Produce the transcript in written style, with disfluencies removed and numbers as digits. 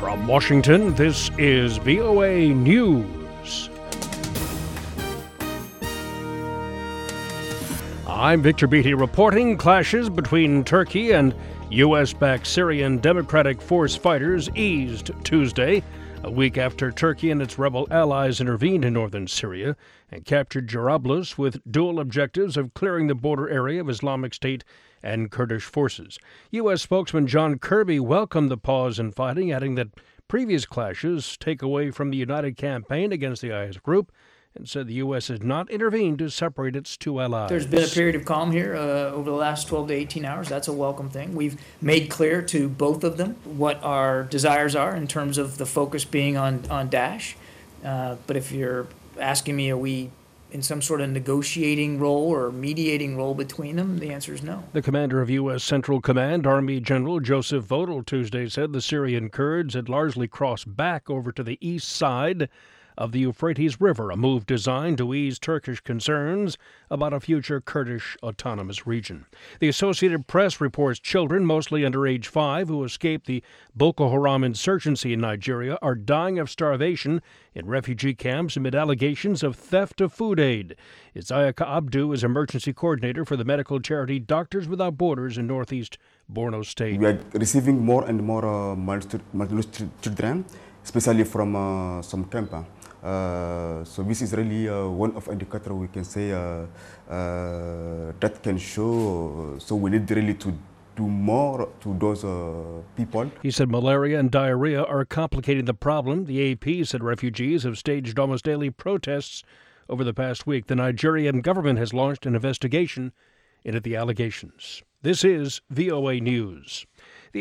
From Washington, this is VOA News. I'm Victor Beatty reporting clashes between Turkey and U.S.-backed Syrian Democratic Force fighters eased Tuesday, a week after Turkey and its rebel allies intervened in northern Syria and captured Jarablus with dual objectives of clearing the border area of Islamic State and Kurdish forces. U.S. spokesman John Kirby welcomed the pause in fighting, adding that previous clashes take away from the united campaign against the IS group, and said the U.S. has not intervened to separate its two allies. There's been a period of calm here over the last 12 to 18 hours. That's a welcome thing. We've made clear to both of them what our desires are in terms of the focus being on Daesh. But if you're asking me, are we in some sort of negotiating role or mediating role between them, the answer is no. The commander of U.S. Central Command, Army General Joseph Votel, Tuesday said the Syrian Kurds had largely crossed back over to the east side of the Euphrates River, a move designed to ease Turkish concerns about a future Kurdish autonomous region. The Associated Press reports children, mostly under age 5, who escaped the Boko Haram insurgency in Nigeria are dying of starvation in refugee camps amid allegations of theft of food aid. Isayaka Abdu is emergency coordinator for the medical charity Doctors Without Borders in northeast Borno State. We are receiving more and more malnourished children, especially from some camps. So this is really one of indicator we can say that can show. So we need really to do more to those people. He said malaria and diarrhea are complicating the problem. The AP said refugees have staged almost daily protests over the past week. The Nigerian government has launched an investigation into the allegations. This is VOA News.